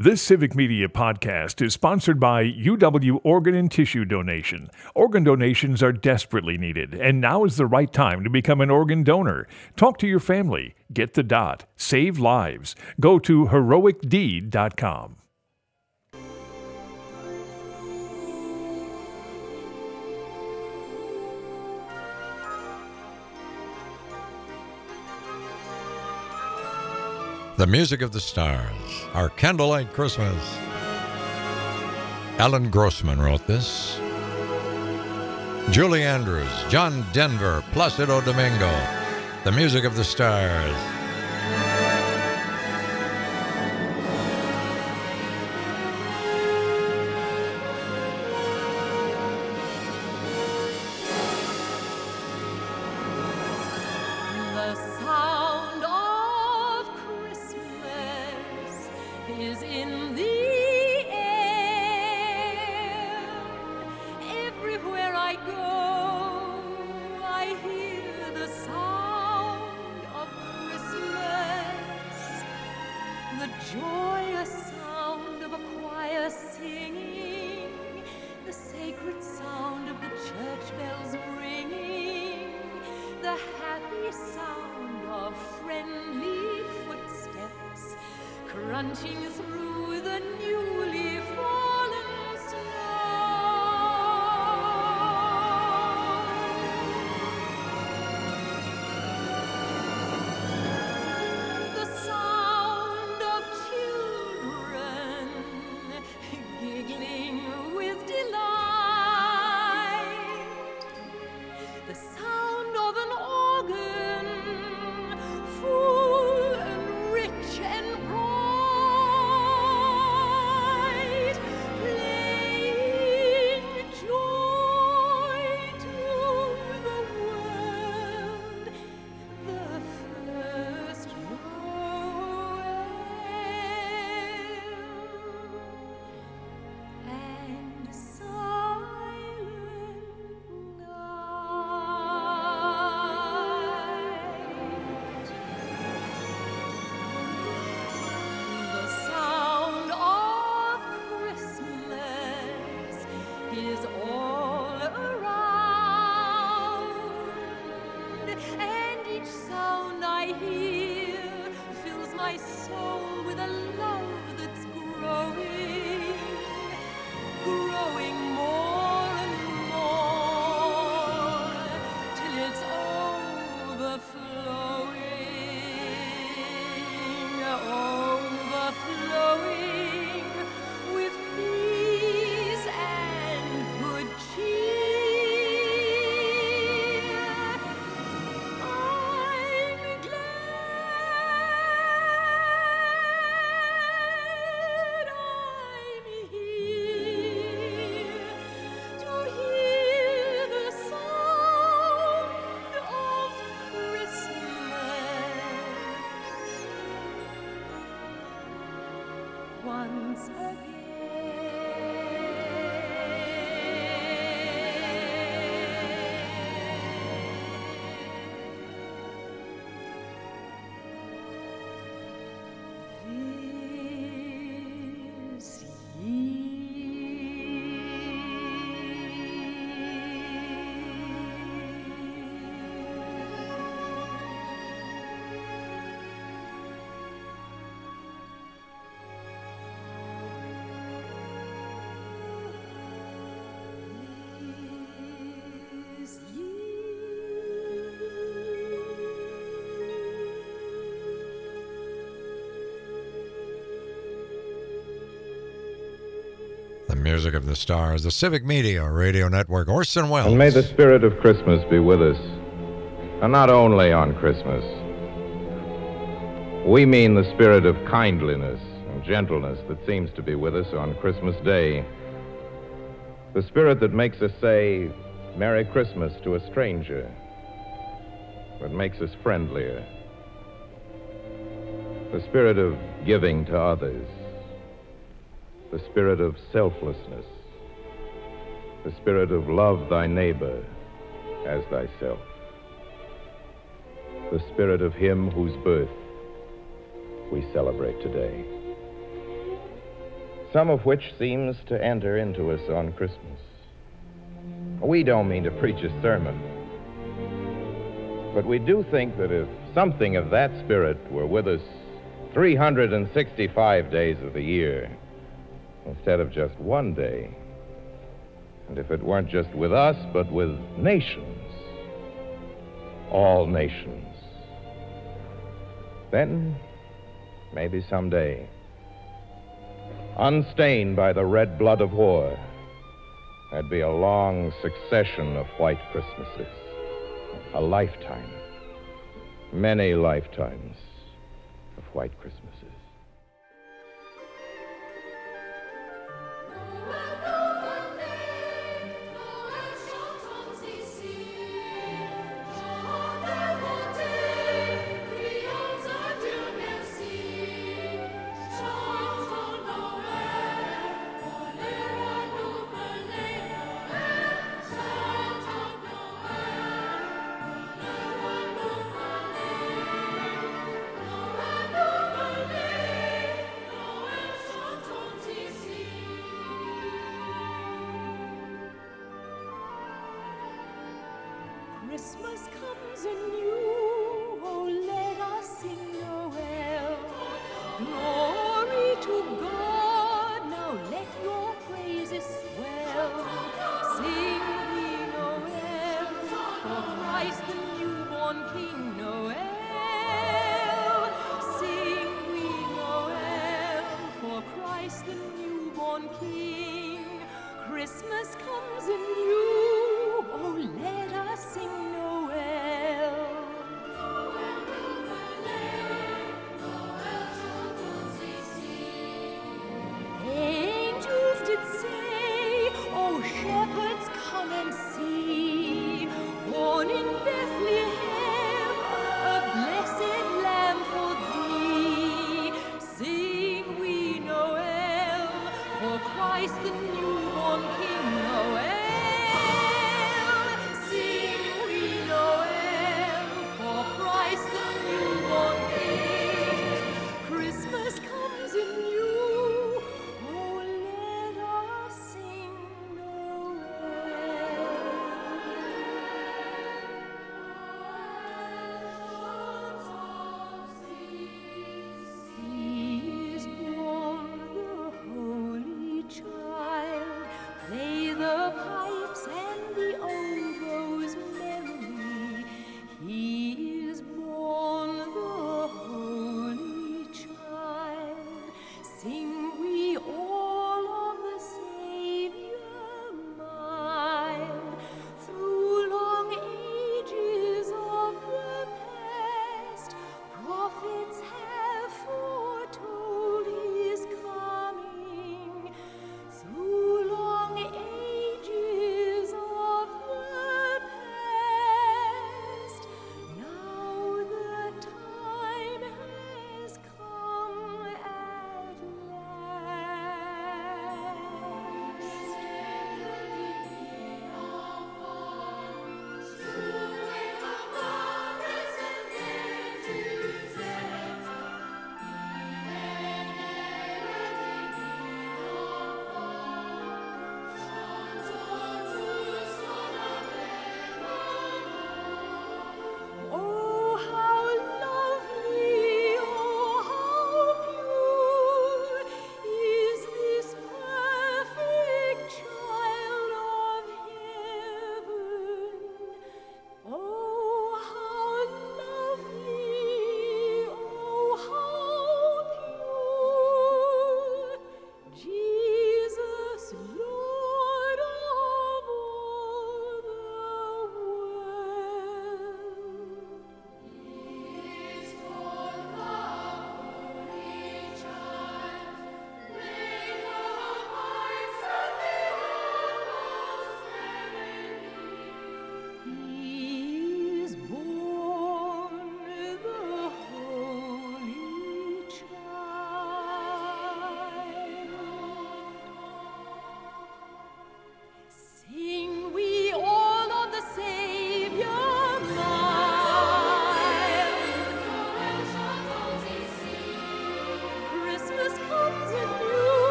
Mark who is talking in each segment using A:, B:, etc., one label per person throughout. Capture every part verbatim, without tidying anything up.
A: This Civic Media podcast is sponsored by U W Organ and Tissue Donation. Organ donations are desperately needed, and now is the right time to become an organ donor. Talk to your family. Get the dot. Save lives. Go to heroic deed dot com.
B: The Music of the Stars, Our Candlelight Christmas. Alan Grossman wrote this. Julie Andrews, John Denver, Placido Domingo. The Music of the Stars.
C: Crunching through the newly fallen snow. The sound of children giggling with delight. The sound of an organ full and rich and bright. My soul with a love that's growing, growing more and more, till it's overflowing, overflowing with peace and good cheer. I'm glad I'm here to hear the sound of Christmas once again. This
B: The Music of the Stars, the Civic Media Radio Network, Orson Welles.
D: And may the spirit of Christmas be with us, and not only on Christmas. We mean the spirit of kindliness and gentleness that seems to be with us on Christmas Day. The spirit that makes us say Merry Christmas to a stranger, that makes us friendlier. The spirit of giving to others. The spirit of selflessness, the spirit of love thy neighbor as thyself, the spirit of him whose birth we celebrate today. some of which seems to enter into us on Christmas. We don't mean to preach a sermon, but we do think that if something of that spirit were with us three hundred sixty-five days of the year instead of just one day, and if it weren't just with us, but with nations, all nations, then maybe someday, unstained by the red blood of war, there'd be a long succession of white Christmases, a lifetime, many lifetimes of white Christmases.
C: Christmas comes anew, oh, let us sing Noel. Glory to God, now let your praises swell. Sing we Noel, for Christ the newborn King Noel. Sing we Noel, for Christ the newborn King. Christmas comes anew, oh, let us sing Noel. Angels did say, oh, shepherds, come and see, born in Bethlehem, a blessed lamb for thee. Sing we Noel, for Christ the newborn King Noel. Child, play the pipe.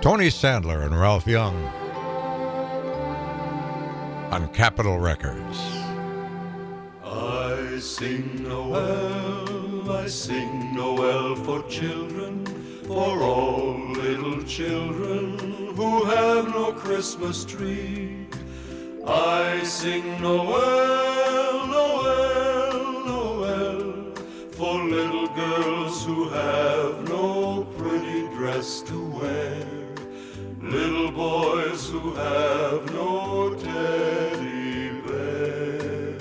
B: Tony Sandler and Ralph Young on Capitol Records.
E: I sing Noel, I sing Noel for children, for all little children who have no Christmas tree. I sing Noel, Noel, Noel, for little girls who have no pretty dress to wear, little boys who have no teddy bear.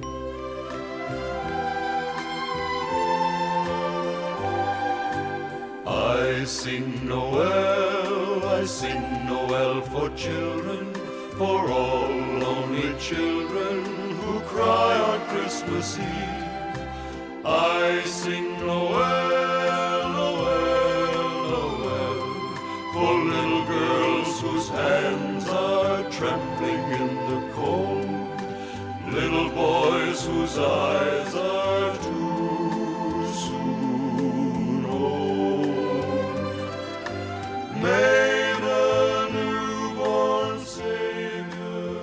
E: I sing Noel, I sing Noel for children, for all lonely children who cry on Christmas Eve. I sing Noel, Noel, Noel, for little girls whose hands are trembling in the cold, little boys whose eyes are too soon old. May the newborn Savior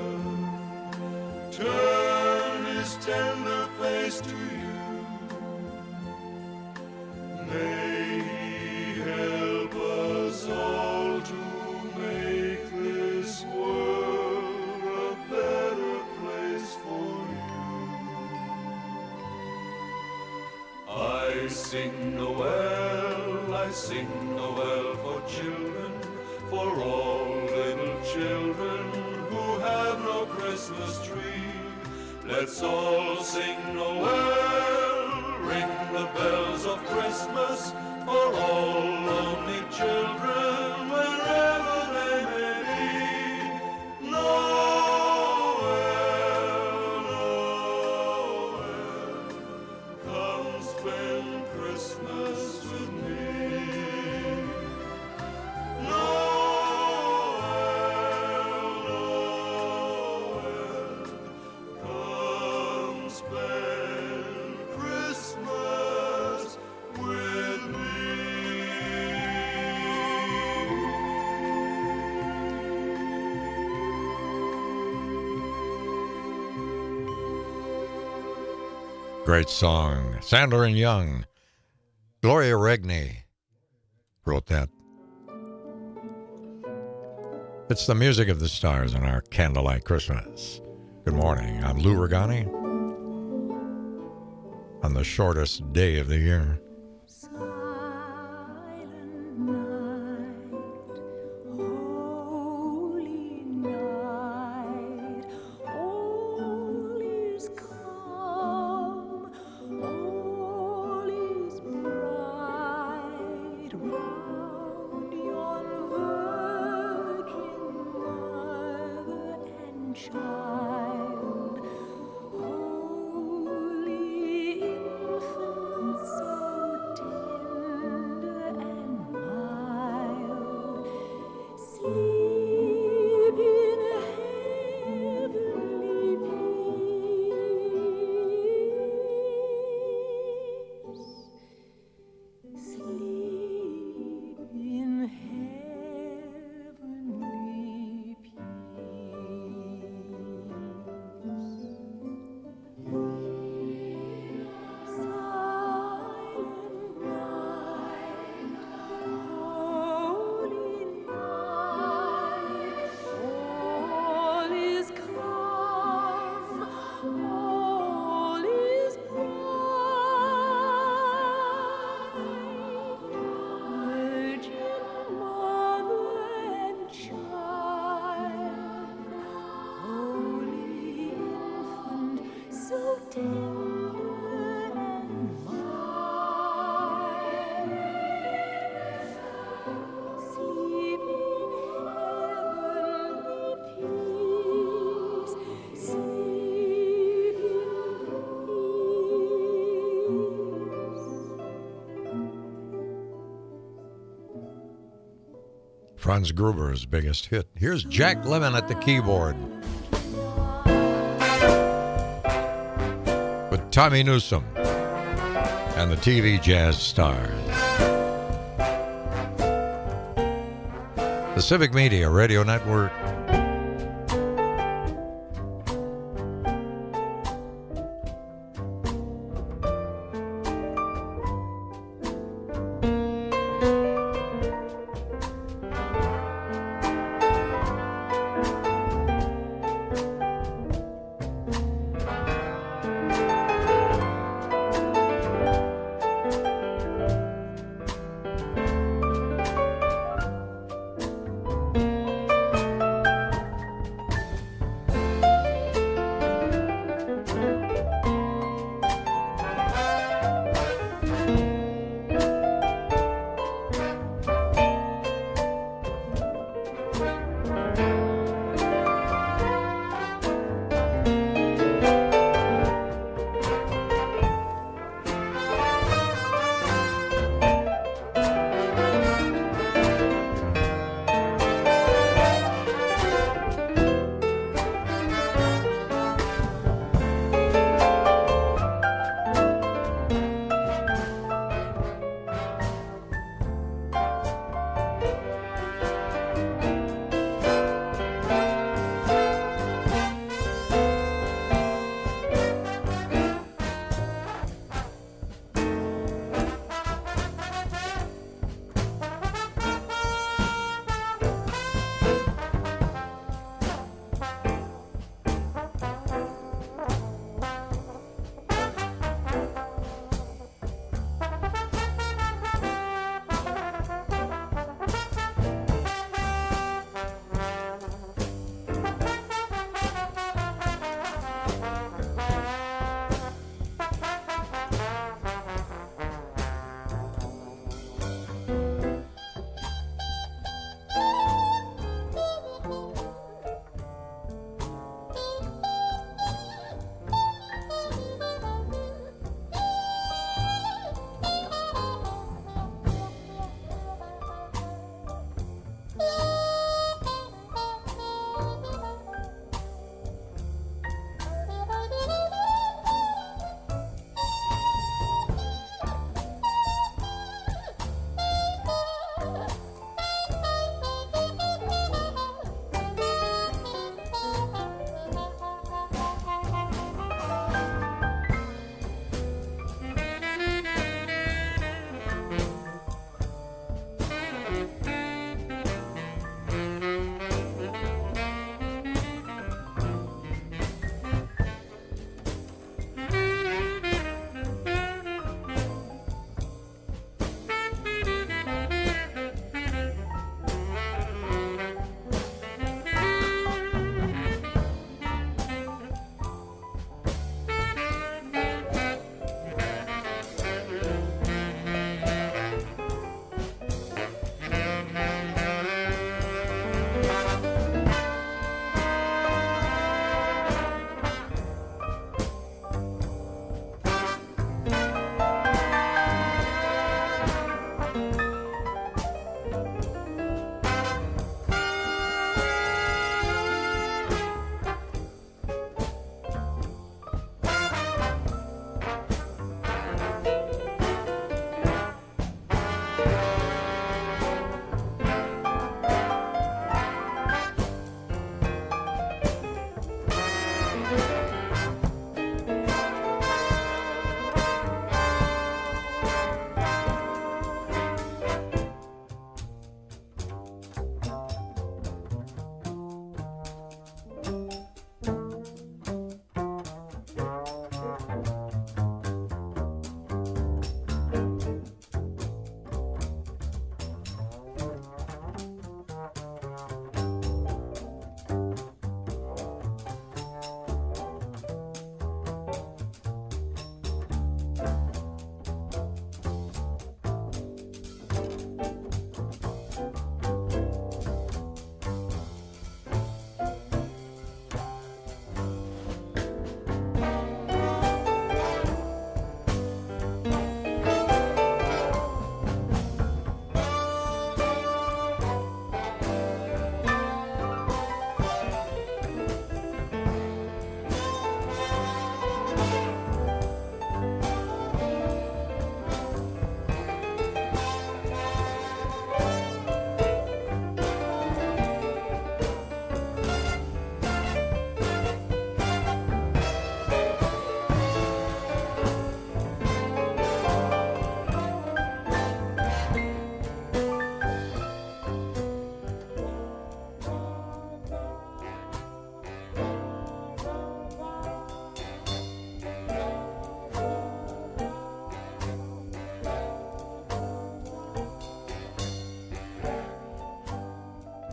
E: turn his tender face to you. May he help us all to make this world a better place for you. I sing Noel, I sing Noel for children, for all little children who have no Christmas tree. Let's all sing Noel, ring the bells of Christmas for all lonely children wherever they may be. Noel, Noel, come spend Christmas with me. Noel, Noel, come spend Christmas with me.
B: Great song. Sandler and Young. Gloria Regney wrote that. It's the music of the stars on our Candlelight Christmas. Good morning. I'm Lou Regani on the shortest day of the year.
C: Holy night, all is calm, all is bright round yon virgin mother and child. Holy infant, so tender and mild, sleep in heavenly peace. Sleep in heavenly peace. Silent night, holy night, all is calm, all is bright. Virgin mother and child, holy infant, so tender and mild. Sleep in heavenly peace. Sleep in peace.
B: Franz Gruber's biggest hit. Here's Jack Lemmon at the keyboard with Tommy Newsom and the T V Jazz Stars. The the Civic Media Radio Network.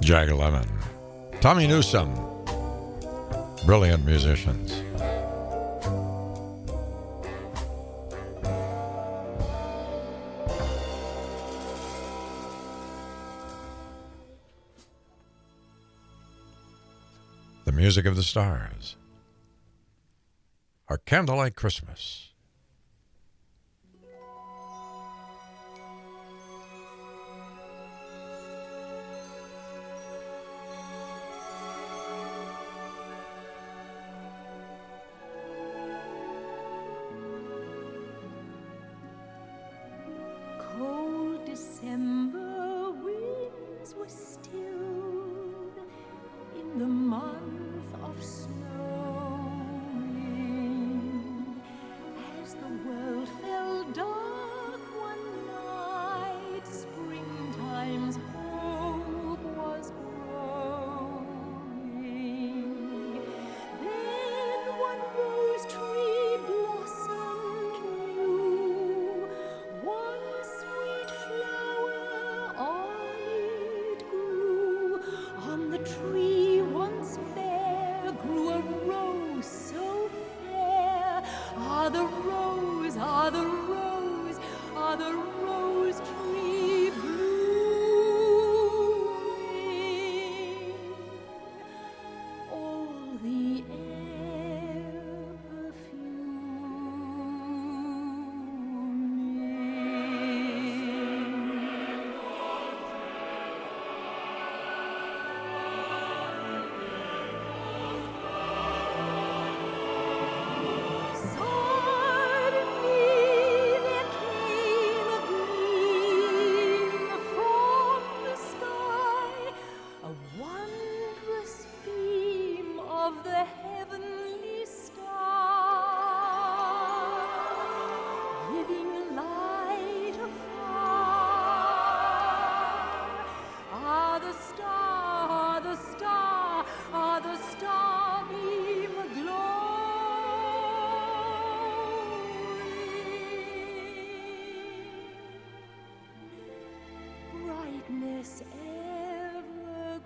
B: Jag Lemmon, Tommy Newsom, brilliant musicians. The music of the stars. Our Candlelight Christmas.
C: Cold December winds were stilled in the month of snowing, as the world fell dark one night. Springtime's hope was growing. Then one rose tree blossomed new, one sweet flower on it grew. On the tree once bare grew a rose so fair. Ah, the rose, ah, the rose, ah, the rose tree blooming. All the air perfuming. Suddenly there came a gleam from the sky, a wondrous beam of the heavenly star, giving light afar. Ah, the star, the star, ah, the starbeam glowing, brightness ever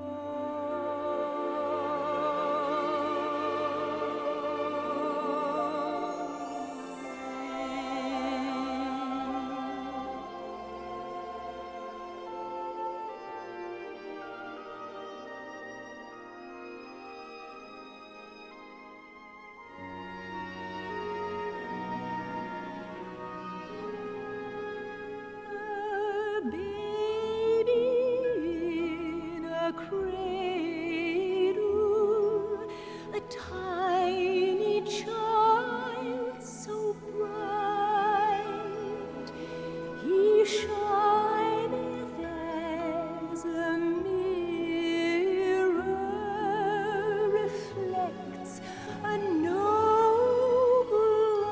C: A baby in a cradle, a tiny child so bright. He shineth as a mirror, reflects a noble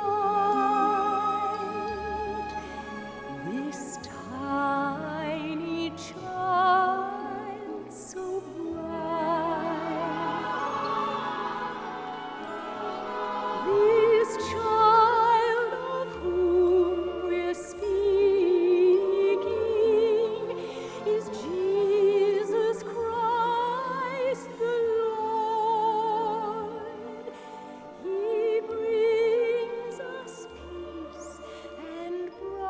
C: light. This tiny child so bright, this child of whom we're speaking is Jesus Christ the Lord. He brings us peace and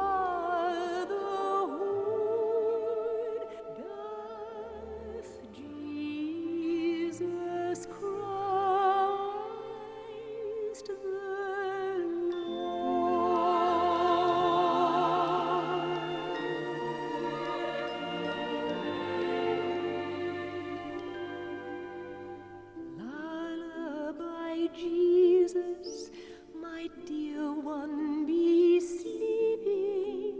C: brotherhood. Doth Jesus Christ the Lord. Lullaby, Jesus, my dear one, be sleeping.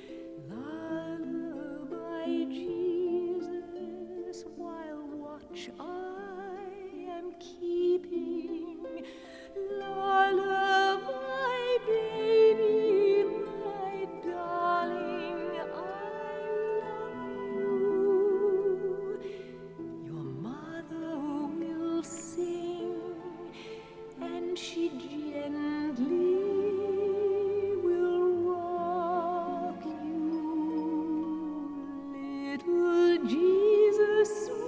C: Lullaby, Jesus, while watch I am keeping. Lullaby, baby, my darling, I love you. Your mother will sing, and she gently will rock you. Little Jesus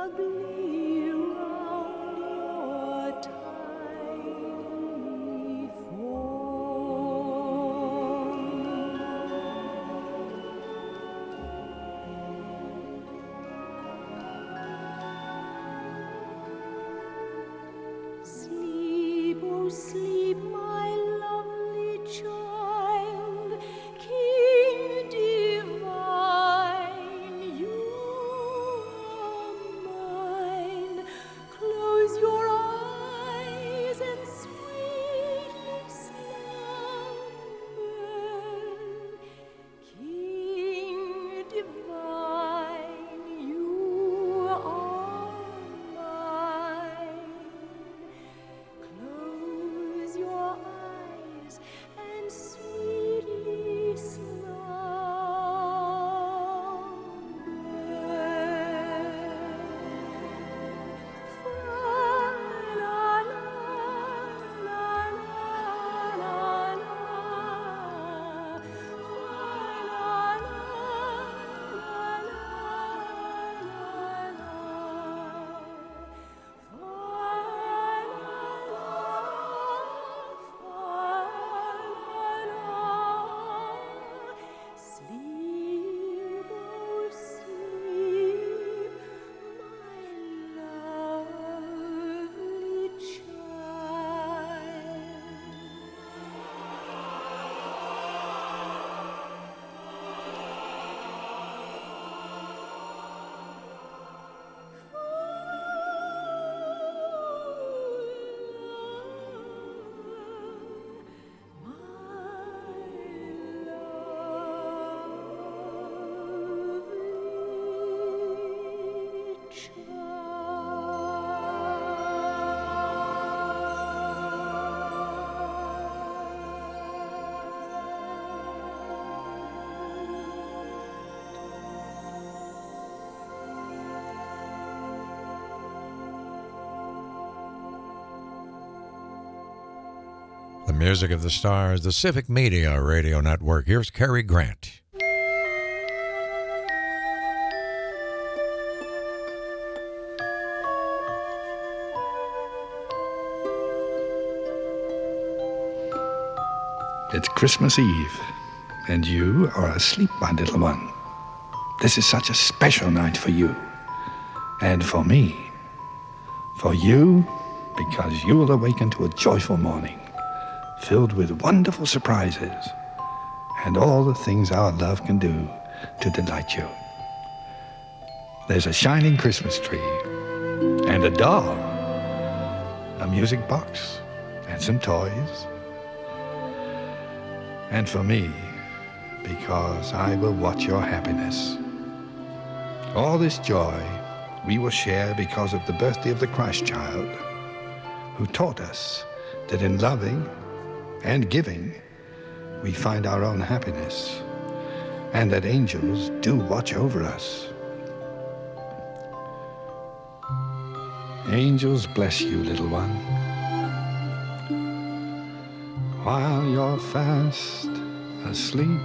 C: snugly round your tiny form. Sleep, oh sleep, my lovely child, King divine, you are mine. Close your eyes and sweetly slumber. King divine, you are mine. Close your eyes and sweetly Sleep, oh sleep, my lovely child.
B: The music of the stars, the Civic Media Radio Network. Here's Cary Grant.
F: It's Christmas Eve, and you are asleep, my little one. This is such a special night for you, and for me. For you, because you will awaken to a joyful morning, filled with wonderful surprises, and all the things our love can do to delight you. There's a shining Christmas tree, and a doll, a music box, and some toys. And for me, because I will watch your happiness. All this joy we will share because of the birthday of the Christ child, who taught us that in loving and giving, we find our own happiness, and that angels do watch over us. Angels bless you, little one. While you're fast asleep,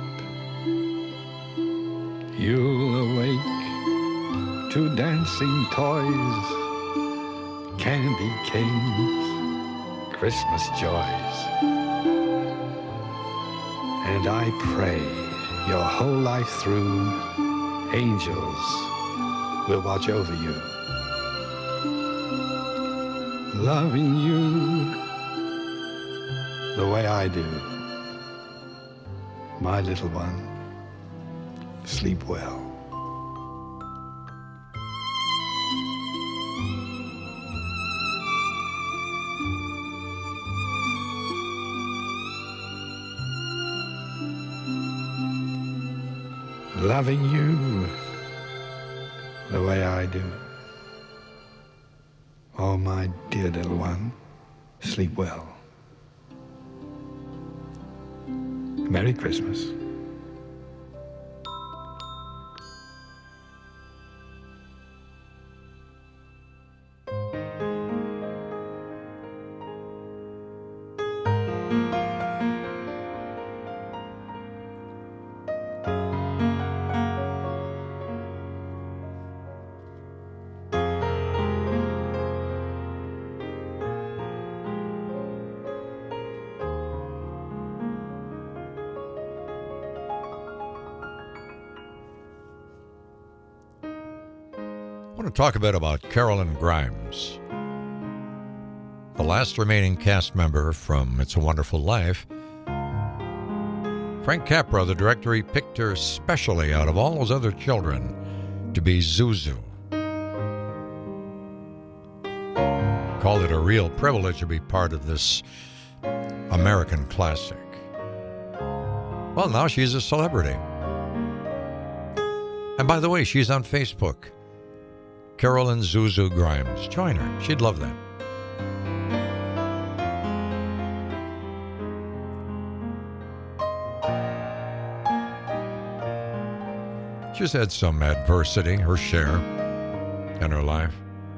F: you'll awake to dancing toys, candy canes, Christmas joys. And I pray your whole life through, angels will watch over you, loving you the way I do. My little one, sleep well. Loving you the way I do. Oh, my dear little one, sleep well. Merry Christmas.
B: want to talk a bit about Carolyn Grimes, the last remaining cast member from It's a Wonderful Life. Frank Capra, the director, he picked her specially out of all those other children to be Zuzu. Called it a real privilege to be part of this American classic. Well, now she's a celebrity. And by the way, she's on Facebook. Carolyn Zuzu Grimes. Join her. She'd love that. She's had some adversity, her share, in her life.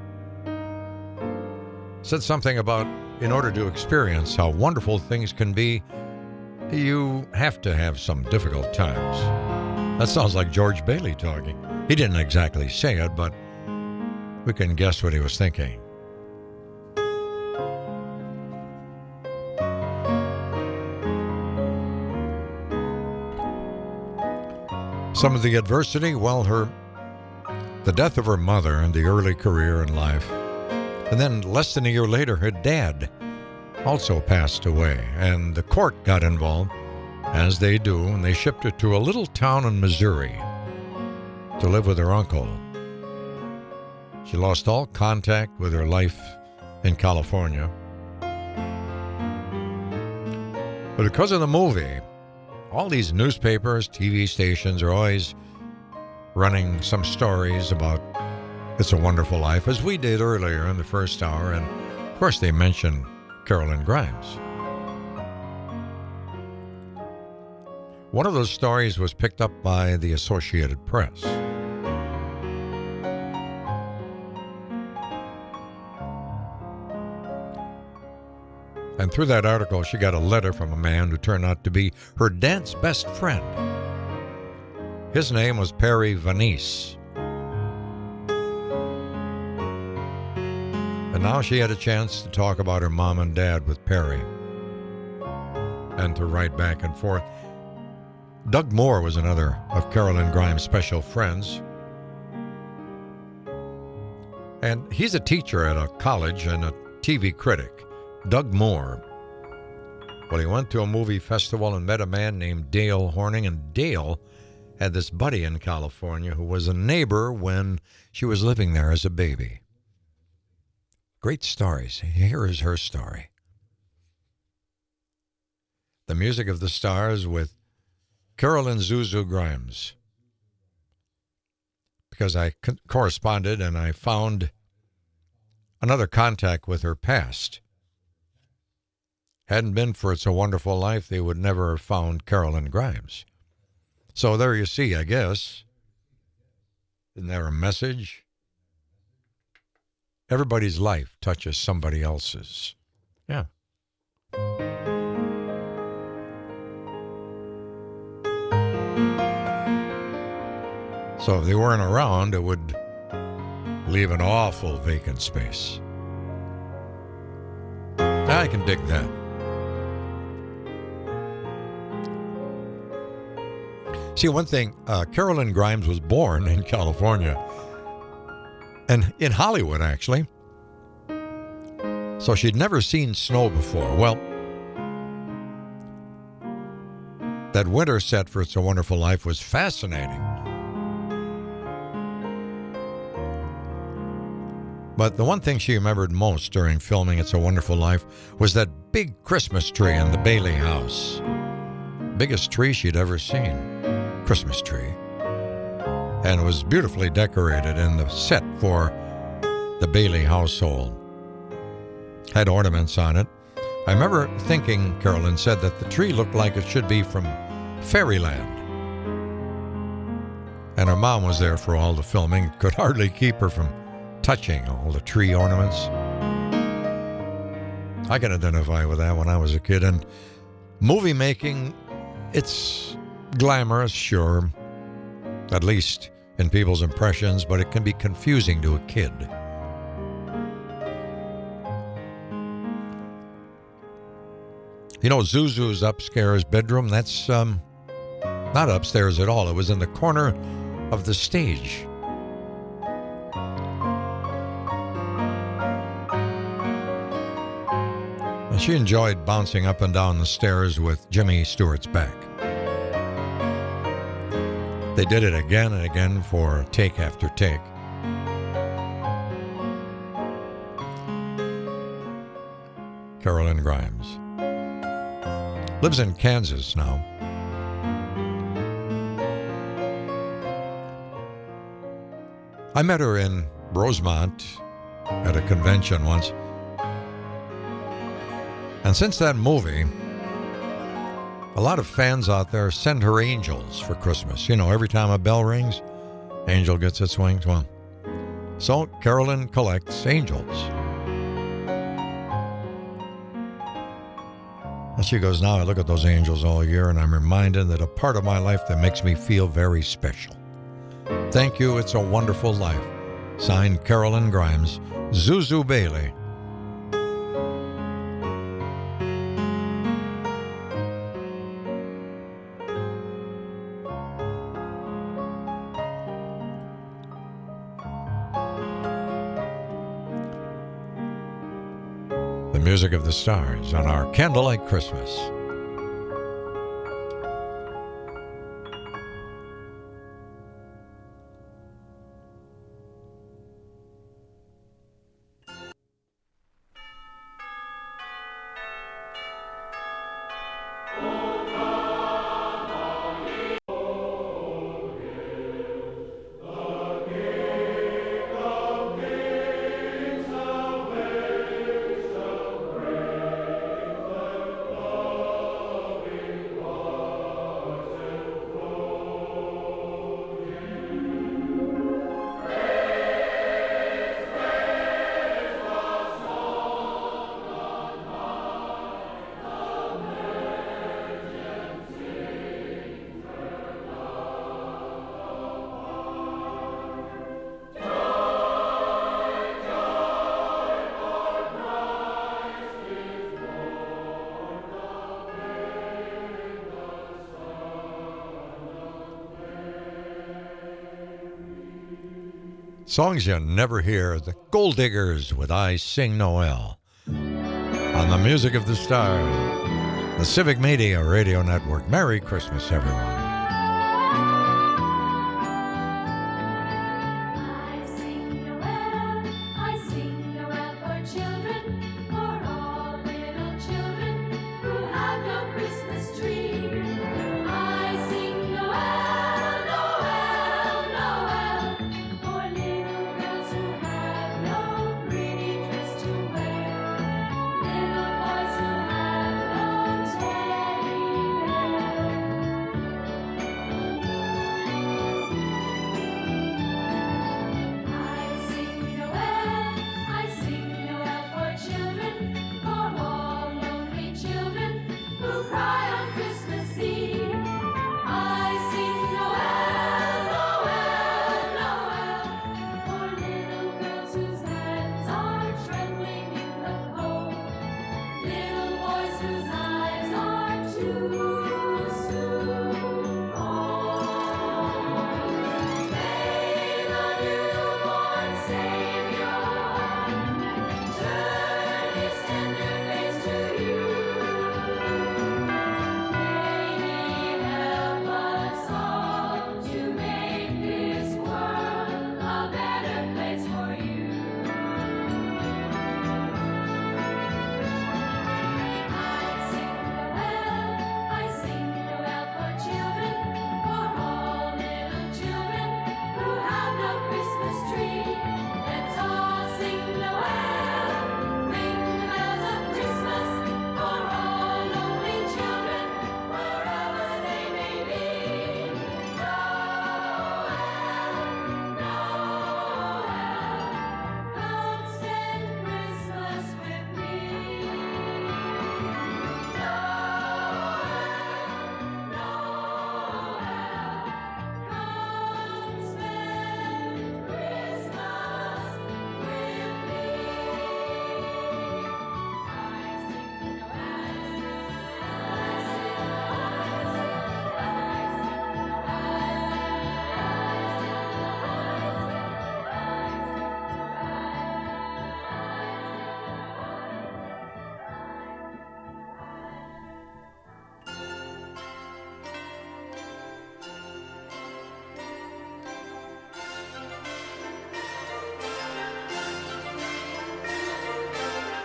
B: Said something about, in order to experience how wonderful things can be, you have to have some difficult times. That sounds like George Bailey talking. He didn't exactly say it, but we can guess what he was thinking. Some of the adversity, well, her, the death of her mother in the early career in life, and then less than a year later, her dad also passed away, and the court got involved, as they do, and they shipped her to a little town in Missouri to live with her uncle. She lost all contact with her life in California. But because of the movie, all these newspapers, T V stations are always running some stories about It's a Wonderful Life, as we did earlier in the first hour, and of course they mentioned Carolyn Grimes. One of those stories was picked up by the Associated Press. And through that article, she got a letter from a man who turned out to be her dad's best friend. His name was Perry Vanice. And now she had a chance to talk about her mom and dad with Perry and to write back and forth. Doug Moore was another of Carolyn Grimes' special friends. And he's a teacher at a college and a T V critic. Doug Moore. Well, he went to a movie festival and met a man named Dale Horning, and Dale had this buddy in California who was a neighbor when she was living there as a baby. Great stories. Here is her story. The Music of the Stars with Carolyn Zuzu Grimes. Because I co- corresponded and I found another contact with her past. Hadn't been for It's a Wonderful Life, they would never have found Carolyn Grimes. So there you see, I guess. Isn't there a message? Everybody's life touches somebody else's. Yeah. So if they weren't around, it would leave an awful vacant space. I can dig that. See, one thing, uh, Carolyn Grimes was born in California, and in Hollywood, actually. So she'd never seen snow before. Well, that winter set for It's a Wonderful Life was fascinating. But the one thing she remembered most during filming It's a Wonderful Life was that big Christmas tree in the Bailey house. Biggest tree she'd ever seen. Christmas tree. And it was beautifully decorated in the set for the Bailey household. Had ornaments on it. I remember thinking, Carolyn said, that the tree looked like it should be from Fairyland. And her mom was there for all the filming, could hardly keep her from touching all the tree ornaments. I can identify with that when I was a kid. And movie making, it's glamorous, sure, at least in people's impressions, but it can be confusing to a kid. You know, Zuzu's upstairs bedroom, that's um, not upstairs at all. It was in the corner of the stage. And she enjoyed bouncing up and down the stairs with Jimmy Stewart's back. They did it again and again for take after take. Carolyn Grimes lives in Kansas now. I met her in Rosemont at a convention once. And since that movie, a lot of fans out there send her angels for Christmas. You know, every time a bell rings, angel gets its wings. Well, so Carolyn collects angels. And she goes, now I look at those angels all year and I'm reminded that a part of my life that makes me feel very special. Thank you, it's a wonderful life. Signed, Carolyn Grimes, Zuzu Bailey. The music of the stars on our Candlelight Christmas. Songs you never hear, the Gold Diggers with I Sing Noel. On the music of the stars, the Civic Media Radio Network. Merry Christmas, everyone.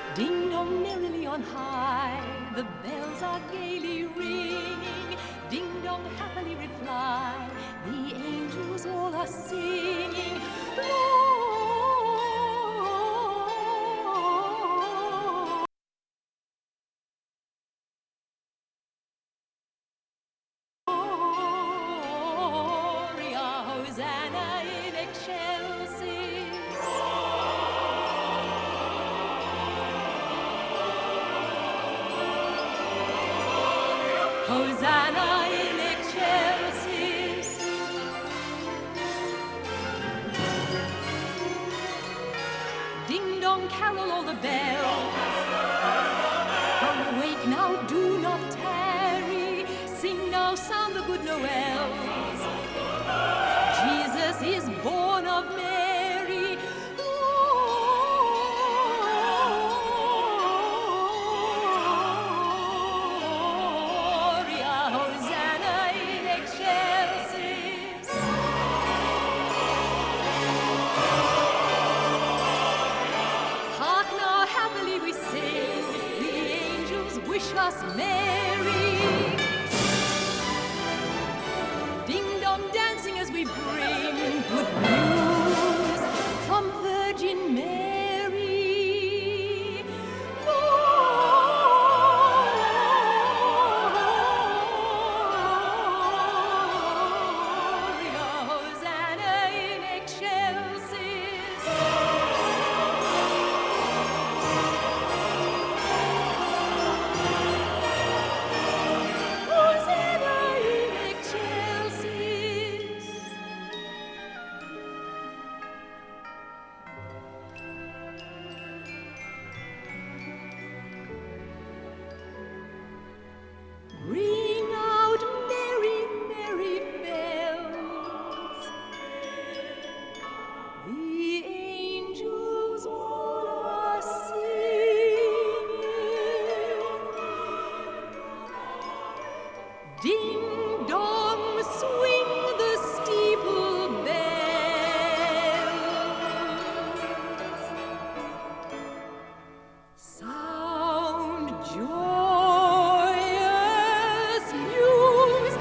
C: Ding dong merrily on high, the bells are gaily ringing. Ding dong happily reply, the angels all are singing. Gloria, Hosanna in excelsis. Hosanna in excelsis. Ding dong carol all the bells. Awake now, do not tarry. Sing now, sound the good noels. Jesus is born of Mary. Gloria, Hosanna in excelsis. Hark now, happily we sing, the angels wish us merry. Ding dong dancing as we bring good news from Virgin Mary. Gloria, Hosanna in excelsis. Hosanna in excelsis. Ring out merry, merry bells. The angels all are singing. Ding dong, swing the steeple bells. Sound joyous news.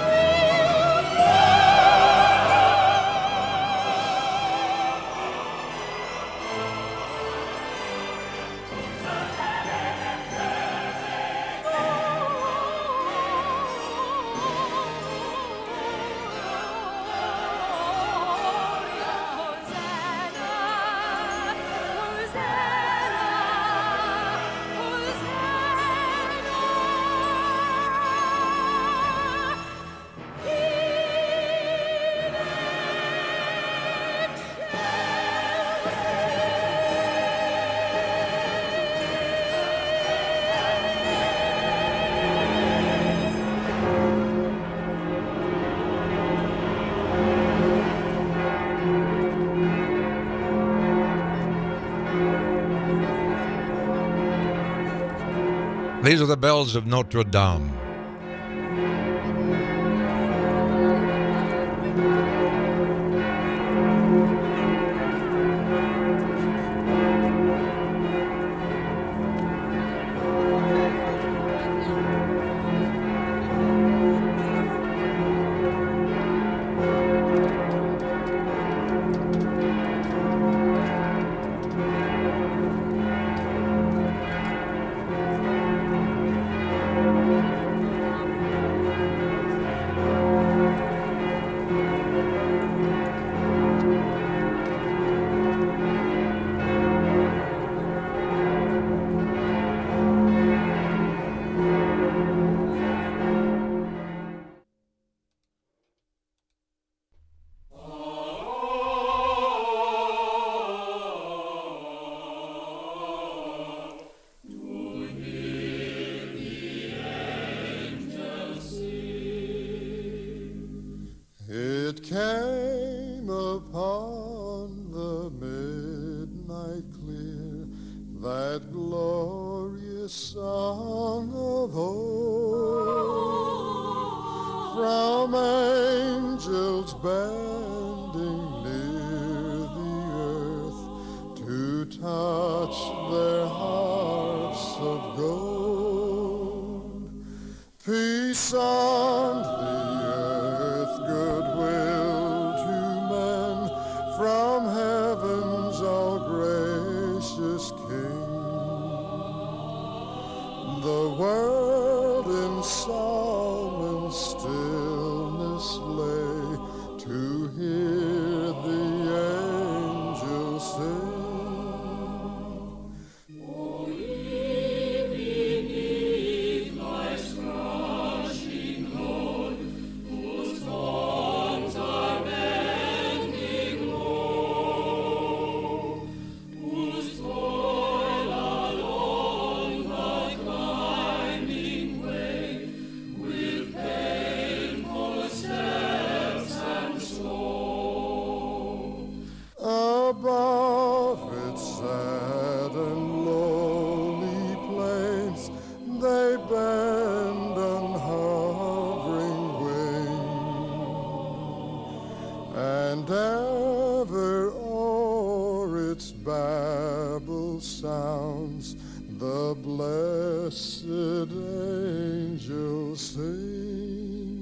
B: These are the bells of Notre Dame.
E: It came upon the midnight clear, that glorious song of old, from angels bending near the earth to touch their hearts
G: of gold. Peace on the earth, goodwill to men, from heaven's all gracious King. The world in psalm and stillness lay to hear the angels sing. Above its sad and lowly plains, they bend unhovering wing, and ever o'er its babble sounds the blessed angels sing.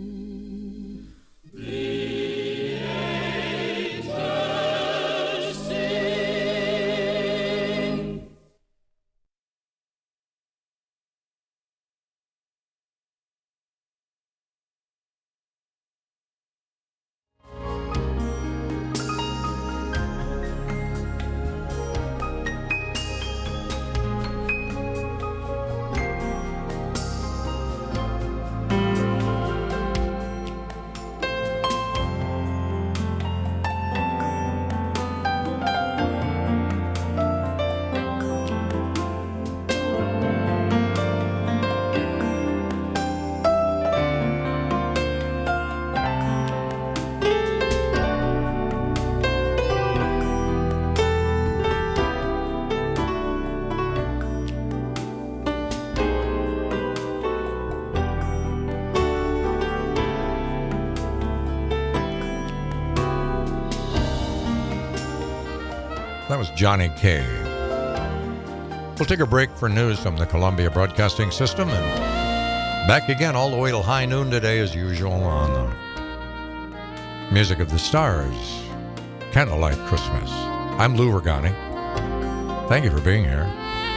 B: That was Johnny Kaye. We'll take a break for news from the Columbia Broadcasting System and back again all the way till high noon today as usual on the Music of the Stars, Candlelight Christmas. I'm Lou Regani. Thank you for being here.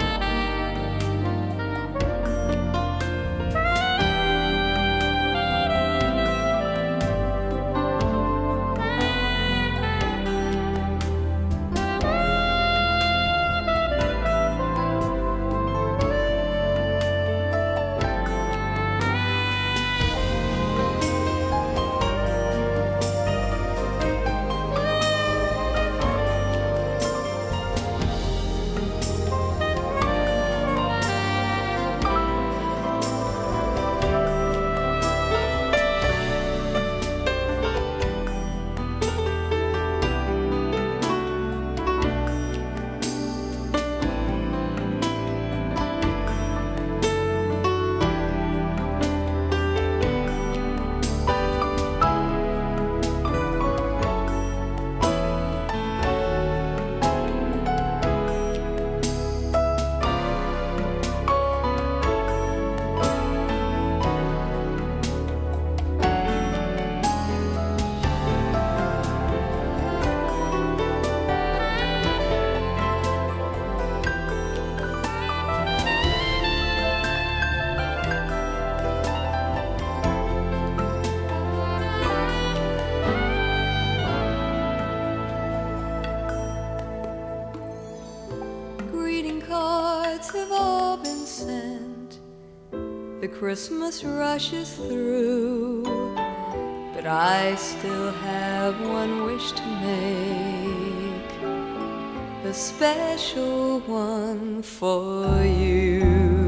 C: Christmas rushes through, but I still have one wish to make, a special one for you.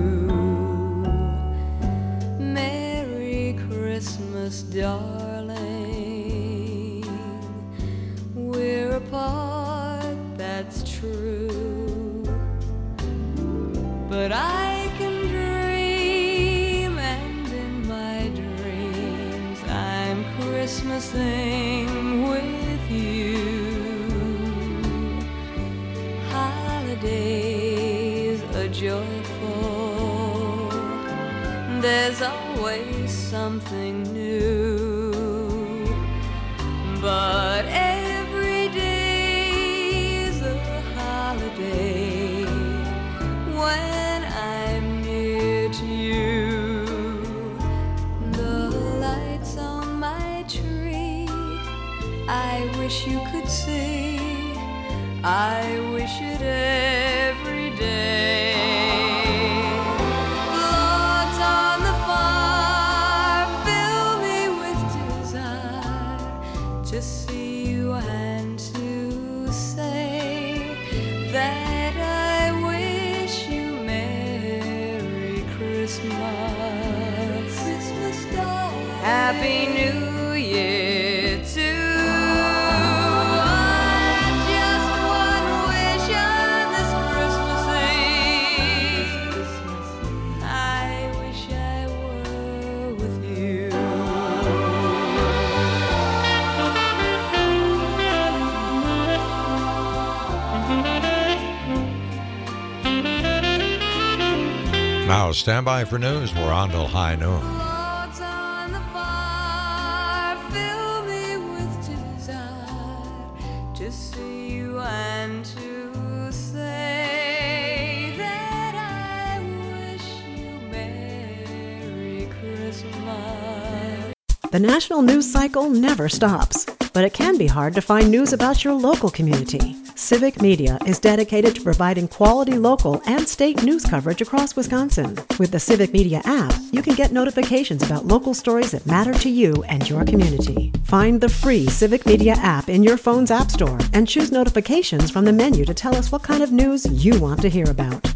C: Merry Christmas, darling. We're apart, that's true, but I can Christmasing with you. Holidays are joyful, there's always something new. But every day is a holiday when I'm near to you. The lights on my tree, I wish you could see. I wish it every day. Logs on the fire fill me with desire to see you and to say that I wish you Merry Christmas. Christmas darling. Happy New Year too.
B: Now, stand by for news. We're on till high noon.
C: Logs on the fire fill me with desire to see you and to say that I wish you Merry Christmas.
H: The national news cycle never stops, but it can be hard to find news about your local community. Civic Media is dedicated to providing quality local and state news coverage across Wisconsin. With the Civic Media app, you can get notifications about local stories that matter to you and your community. Find the free Civic Media app in your phone's app store and choose notifications from the menu to tell us what kind of news you want to hear about.